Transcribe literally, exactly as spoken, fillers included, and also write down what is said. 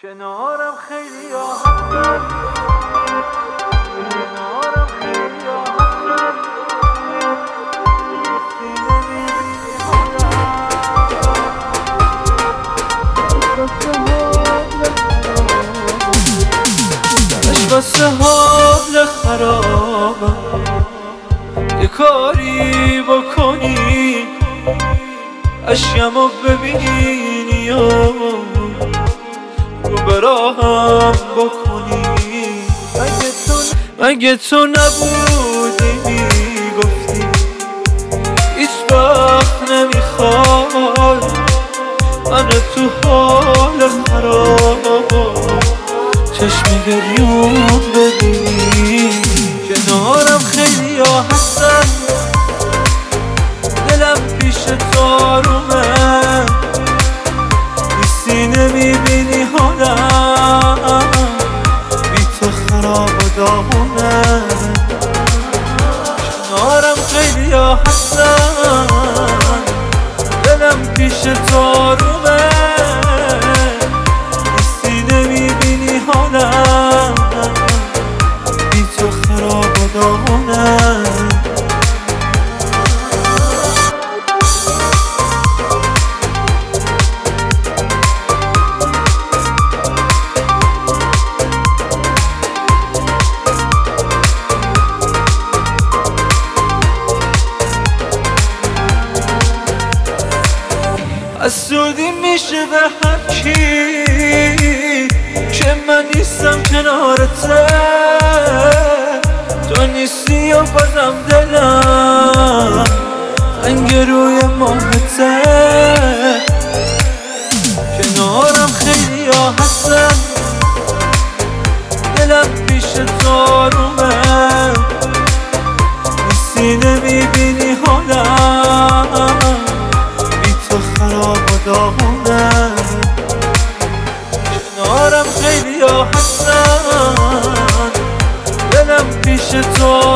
کنارم خیلی هستن، کنارم خیلی هستن، سینه میبینی واسه حال خرابم، یه کاری بکنی اشکمو ببینی و رو براهم بکنی. مگه تو مگه تو نبودی میگفتی هیچ وقت نمیخوای من تو حال خراب چشم گریون ببینی. کنارم خیلی ها هستن، دلم پیش تو آرومه، سینه میبینی حالم بی تو خراب و داغونه. کنارم خیلی ها هستن، دلم پیش تو آرومه، سینه میبینی حالم بی تو خراب و داغونه. حسودی میشه به هر کی که من نیستم کنارته، تو نیستی و بازم دلم رنگ روی ماهته. کنارم خیلی ها هستن، دلم پیش تو آرومه، سینه میبینی حالم خراب و داغونه. کنارم خیلی ها هستن، دلم پیش تو